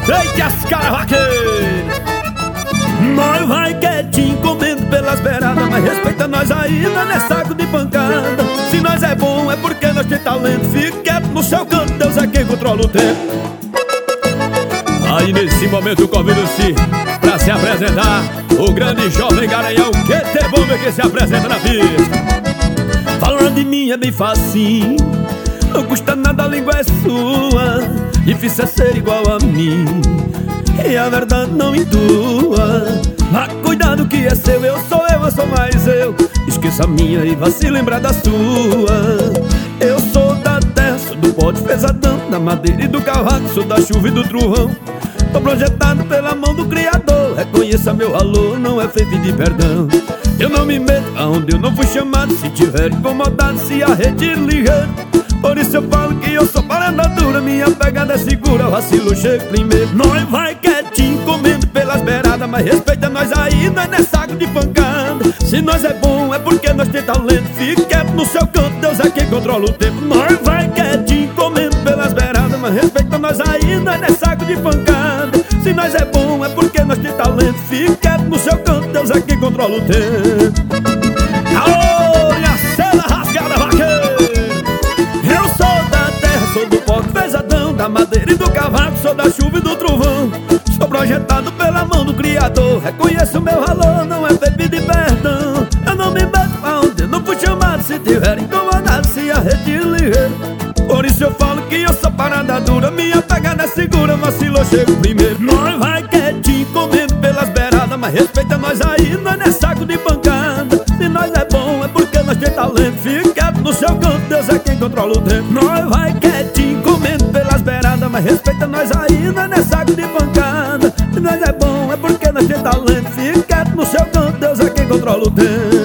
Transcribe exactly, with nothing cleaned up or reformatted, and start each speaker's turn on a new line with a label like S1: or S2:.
S1: Eita, as caras vaqueiros! Nós vai quietinho comendo pelas beiradas, mas respeita nós ainda, não é saco de pancada. Se nós é bom é porque nós tem talento. Fique quieto no seu canto, Deus é quem controla o tempo. Aí nesse momento convido-se pra se apresentar o grande jovem Garanhão, que tem bom ver que se apresenta na pista. Falando de mim é bem facinho, não custa nada, a língua é sua. Difícil é ser igual a mim, e a verdade não intua. Mas cuidado que é seu, eu sou eu, eu sou mais eu. Esqueça a minha e vá se lembrar da sua. Eu sou da terra, sou do pó de pesadão, da madeira e do cavaco, sou da chuva e do trovão. Tô projetado pela mão do Criador, reconheça meu valor, não é feito de perdão. Eu não me meto aonde eu não fui chamado, se tiver incomodado se arrede ligeiro. Por isso eu falo que eu sou parada dura, minha pegada é segura, vacilo chego primeiro. Nós vai quietinho comendo pelas beiradas, mas respeita nós aí, nós não é saco de pancada. Se nós é bom é porque nós tem talento. Fique quieto no seu canto, Deus é quem controla o tempo. Nós vai quietinho comendo pelas beiradas, mas respeita nós aí, nós não é saco de pancada. Se nós é bom é porque nós tem talento. Fique quieto no seu canto, Deus é quem controla o tempo. Aô, minha cela rasgada vaqueiro! Eu sou da terra, sou do pó pesadão, da madeira e do cavaco, sou da chuva e do trovão. Sou projetado pela mão do Criador, reconheço o meu valor, não é feito de perdão. Eu não me meto aonde eu não fui chamado, se tiver incomodado se arrede ligeiro. Por isso eu falo que eu sou parada dura, minha pegada é segura, vacilou chego primeiro. Nós vai quietinho comendo pelas beiradas, mas respeita nós aí, nós não é saco de pancada. Se nós é bom é porque nós tem talento. Fique quieto no seu canto, Deus é quem controla o tempo. Nós vai quietinho comendo pelas beiradas, mas respeita nós aí, nós não é saco de pancada. Se nós é bom é porque nós tem talento. Fique quieto no seu canto, Deus é quem controla o tempo.